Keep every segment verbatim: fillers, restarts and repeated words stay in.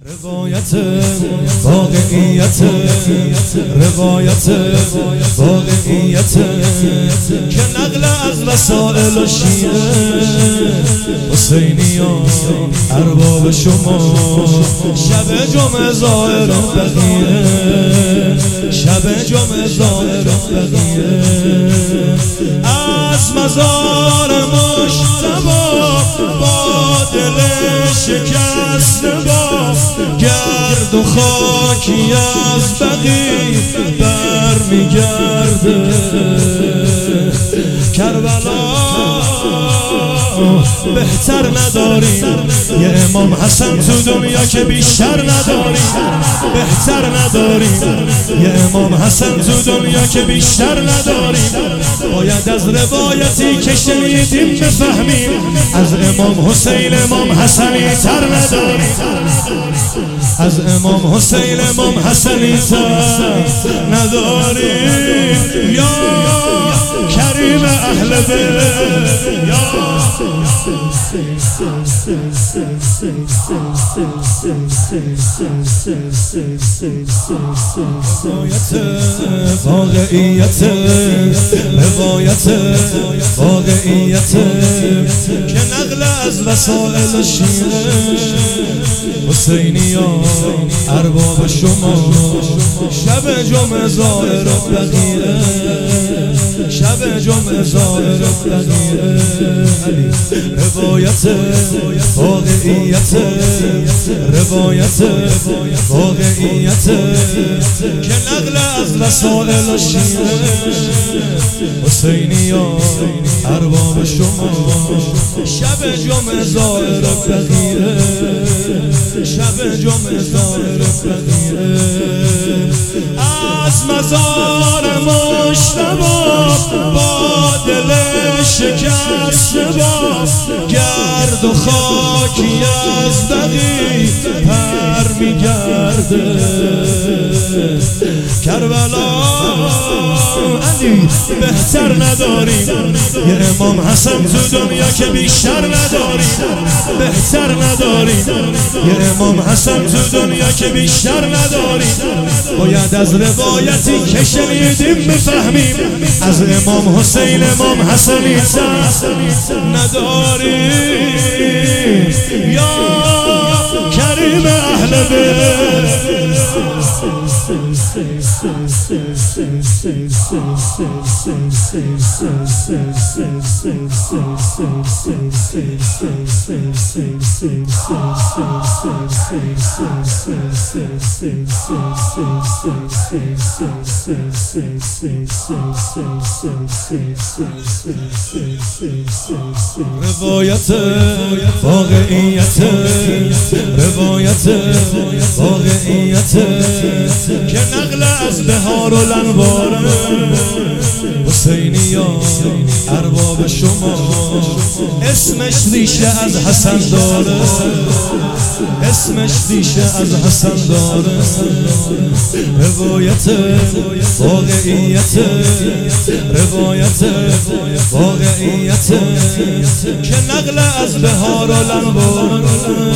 روایت واقعیت روایت واقعیت که نقل از وسائل و شیعه حسینیان ارباب شما شب جمعه ظاهر بقیه شب جمعه ظاهر بقیه از مزار مجتبی با دل شکسته با گرد و خاکی از بقی برمیگرده کربلا بهتر نداریم یه امام حسن تو دنیا که بیشتر نداریم بهتر نداریم یه امام حسن تو دنیا که بیشتر نداریم باید از روایتی که شنیدیم بفهمیم از امام حسین امام حسنی تر نداریم از امام حسین امام حسنی تر نداریم یا کریم اهل بیت یا روایت واقعیت روایت واقعیت که نقل از وسائل شیعه حسینیان ارباب شما شب جمعه ظاهر بقیه شب جمعه ظاهر بقیه روایت واقعیت روایت واقعیت که نقل از وسائل شیعه حسینیان ارباب شما شب جمعه ظاهر بقیه شب جمعه ظاهر بقیه از مزار مجتبی با دل شکسته با گرد و خاکی از بقی پر میگرده کربلا علی بهتر نداریم یه امام حسن تو دنیا که بیشتر نداریم بهتر نداریم یه امام حسن تو دنیا که بیشتر نداریم باید از روایتی که شنیدیم بفهمیم از امام حسین امام حسنی تر نداریم یا کریم اهل بیت روایت واقعیت روایت واقعیت که نقل از بهار و الانوار حسینیان ارباب شما اسمش ریشه از حسن داره اسمش ریشه از حسن داره روایت واقعیت روایت واقعیت که نقل از بهار و الانوار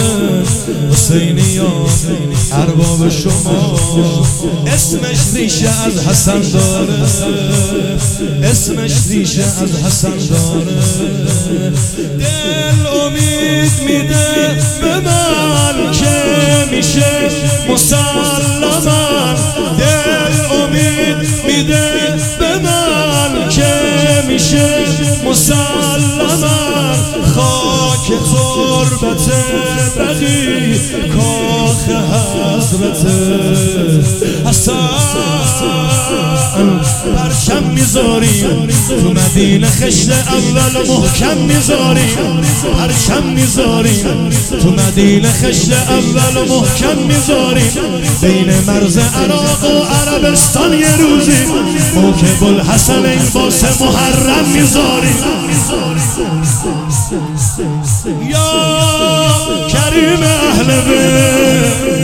حسینیان ارباب شما اسمش ریشه از حسن داره اسمش ریشه از حسن داره دل امید میده به من که میشه مسلمان دل امید میده به من که میشه مسلمان خاک تربت بقی کاخ حضرت حسن پرچم میذاریم تو مدینه خشت اول محکم میذاریم پرچم میذاریم تو مدینه خشت اول محکم میذاریم بین مرز عراق و عربستان یه روزی موکب الحسنین واسه محرم میذاریم یا کریم اهل بیت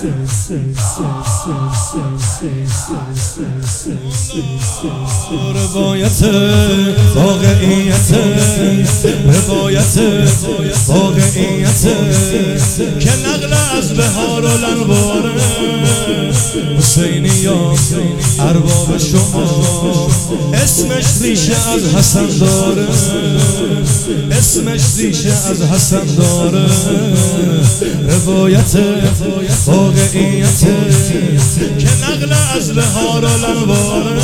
روایت واقعیت روایت واقعیت که نقل از بهار و لنواره حسینیان ارباب شما اسمش ریشه از حسن داره اسمش ریشه از حسن داره روایت واقعیت که نقل از بهار و لنواره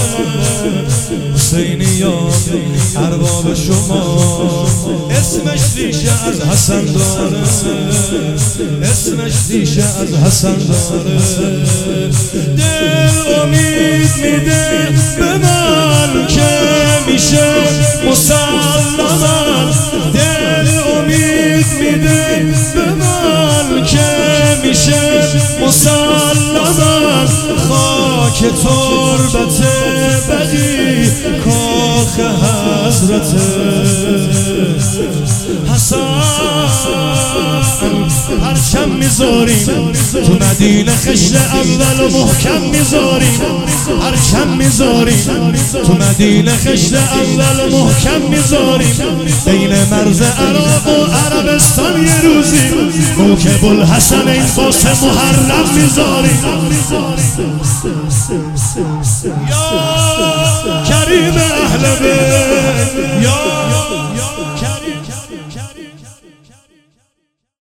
حسینیان ارباب شما اسمش ریشه از حسن داره اسمش ریشه از حسن داره دل امید میده به من که میشه مسلما دل امید میده به من که میشه مسلما خاک تربت بقی کاخ حضرت حسن پرچم میذاریم تو مدینه خشت اول و محکم میذاریم پرچم میذاریم تو مدینه خشت اول و محکم میذاریم بین مرز عراق و عربستان یه روزی موکب الحسن این واسه محرم میذاریم یا کریم اهل بیت یا